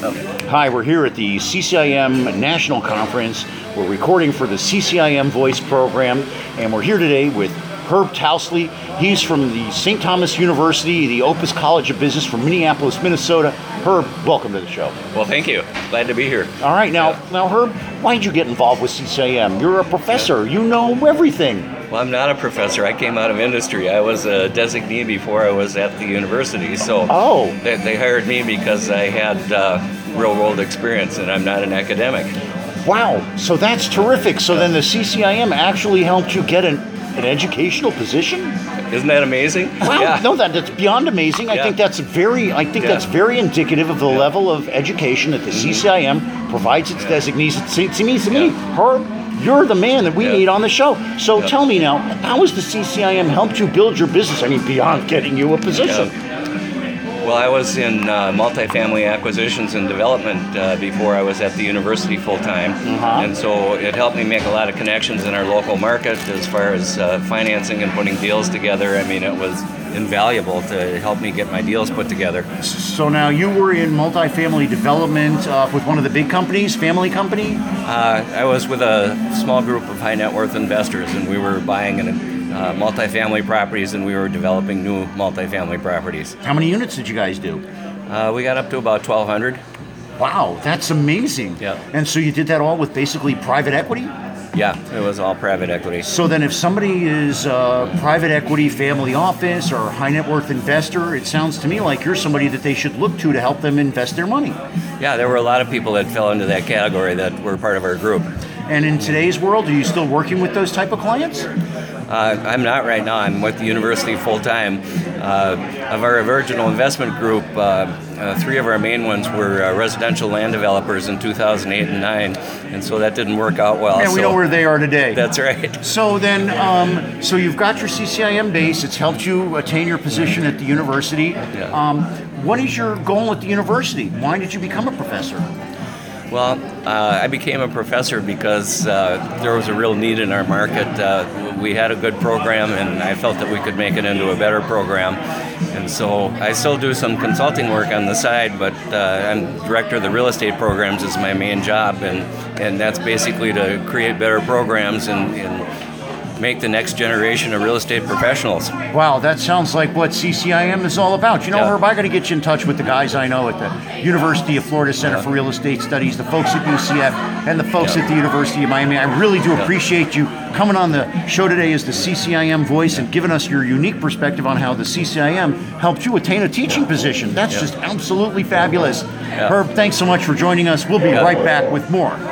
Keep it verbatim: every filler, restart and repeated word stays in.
Hi, we're here at the C C I M National Conference. We're recording for the C C I M Voice program, and we're here today with Herb Tousley. He's from the Saint Thomas University, the Opus College of Business from Minneapolis, Minnesota. Herb, welcome to the show. Well, thank you. Glad to be here. All right, now, Yeah. now, Herb, why did you get involved with C C I M? You're a professor. You know everything. Well, I'm not a professor. I came out of industry. I was a designee before I was at the university. So Oh. they, they hired me because I had uh, real world experience, and I'm not an academic. Wow, so that's terrific. So then the C C I M actually helped you get an, an educational position? Isn't that amazing? Wow, Yeah. no, that, that's beyond amazing. I Yeah. think that's very, I think Yeah. that's very indicative of the Yeah. level of education that the C C I M provides its Yeah. designees. It seems to me, to me, Yeah. Herb, you're the man that we Yeah. need on the show. So Yeah. tell me now, how has the C C I M helped you build your business? I mean, beyond getting you a position. Well, I was in uh, multifamily acquisitions and development uh, before I was at the university full time, Uh-huh. and so it helped me make a lot of connections in our local market as far as uh, financing and putting deals together. I mean, it was invaluable to help me get my deals put together. So now you were in multifamily development uh, with one of the big companies, family company? Uh, I was with a small group of high net worth investors, and we were buying an, uh, multifamily properties, and we were developing new multifamily properties. How many units did you guys do? Uh, we got up to about twelve hundred. Wow, that's amazing. Yeah. And so you did that all with basically private equity? Yeah, it was all private equity. So then if somebody is a private equity family office or high net worth investor, it sounds to me like you're somebody that they should look to to help them invest their money. Yeah, there were a lot of people that fell into that category that were part of our group. And in today's world, are you still working with those type of clients? Uh, I'm not right now. I'm with the university full time. Uh, of our original investment group, uh, uh, three of our main ones were uh, residential land developers in two thousand eight and nine, and so that didn't work out well. And we so know where they are today. That's right. So then, um, so you've got your C C I M base. It's helped you attain your position at the university. Yeah. Um, what is your goal at the university? Why did you become a professor? Well, uh, I became a professor because uh, there was a real need in our market. Uh, we had a good program, and I felt that we could make it into a better program. And so I still do some consulting work on the side, but uh, I'm director of the real estate programs is my main job, and, and that's basically to create better programs and, and make the next generation of real estate professionals. Wow, that sounds like what C C I M is all about. You know, Yeah. Herb, I got to get you in touch with the guys I know at the University of Florida Center Yeah. for Real Estate Studies, the folks at U C F, and the folks Yeah. at the University of Miami. I really do Yeah. appreciate you coming on the show today as the C C I M voice and giving us your unique perspective on how the C C I M helped you attain a teaching position. That's Yeah. just absolutely fabulous. Yeah. Herb, thanks so much for joining us. We'll be Yeah. right back with more